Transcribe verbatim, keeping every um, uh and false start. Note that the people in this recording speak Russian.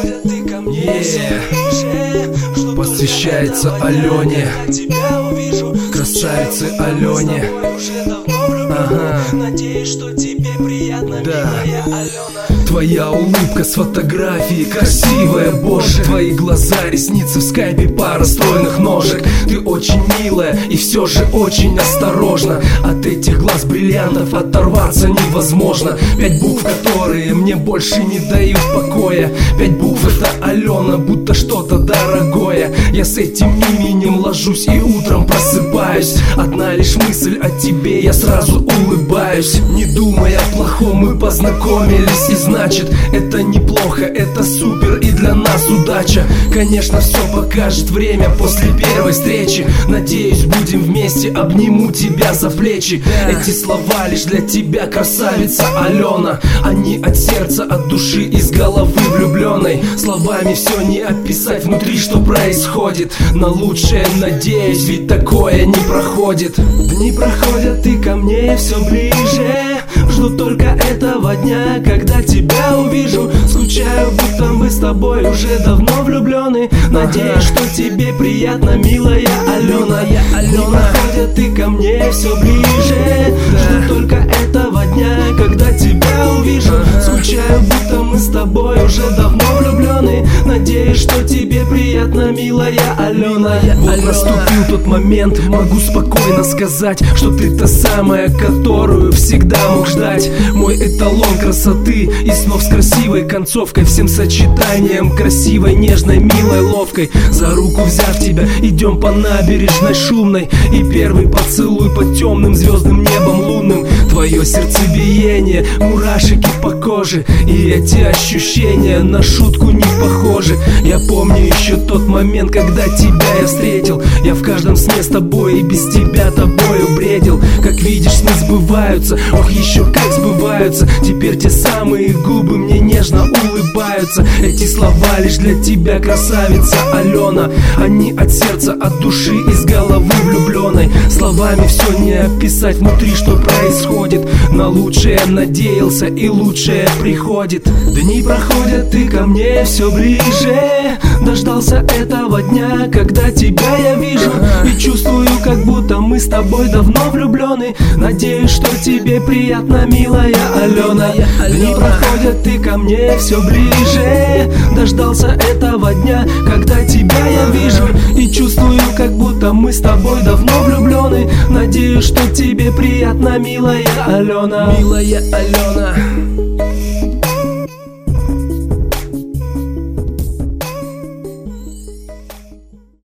Yeah. Посвящается Алене, красавице Алене. Ага. Да. Твоя улыбка с фотографии красивая, боже. Твои глаза, ресницы в скайпе, пара стройных ножек. Ты очень милая и все же очень осторожна. От этих глаз бриллиантов оторваться невозможно. Пять букв, которые мне больше не дают покоя. Пять букв — это Алена, будто что-то дорогое. Я с этим именем ложусь и утром просыпаюсь. Одна лишь мысль о тебе, я сразу улыбаюсь. Не думая о плохом, мы познакомились, и значит, это неплохо, это супер и для нас удача. Конечно, все покажет время после первой встречи. Надеюсь, будем вместе, обниму тебя за плечи. Эти слова лишь для тебя, красавица Алена. Они от сердца, от души, из головы влюбленной. Словами все не описать внутри, что происходит. На лучшее надеюсь, ведь такое не проходит. Дни проходят, и ко мне все ближе. Жду только этого дня, когда тебя увижу. Скучаю, будто мы с тобой уже давно влюблены. Надеюсь, что тебе приятно, милая Алена. Дни проходят, и ко мне все ближе. Жду только этого дня, когда тебя увижу. Скучаю, будто мы с тобой уже давно влюблены. Надеюсь, что тебе приятно, милая Алена. Вот наступил тот момент, могу спокойно сказать, что ты та самая, которую всегда мог ждать. Мой эталон красоты и снов с красивой концовкой. Всем сочетанием красивой, нежной, милой, ловкой. За руку взяв тебя, идем по набережной шумной. И первый поцелуй под темным звездным небом лунным. Твое сердцебиение, мурашики по коже. И эти ощущения на шутку не похожи. Я помню еще тот момент, когда тебя я встретил. Я в каждом сне с тобой и без тебя тобою бредил. Как видишь, сны сбываются, ох, еще как сбываются. Теперь те самые губы мне нежно улыбаются. Эти слова лишь для тебя, красавица Алена. Они от сердца, от души, из головы влюбленной. Словами все не описать внутри, что происходит. На лучшее надеялся, и лучшее приходит. Дни проходят, и ко мне все ближе. Дождался этого дня, когда тебя я вижу. И чувствую, как будто мы с тобой давно влюблены. Надеюсь, что тебе приятно, милая Алена. Дни проходят, и ко мне все ближе. Дождался этого дня, когда тебя я вижу. И чувствую, как будто мы с тобой давно влюблены. Надеюсь, что тебе приятно, милая Алена. Милая Алена.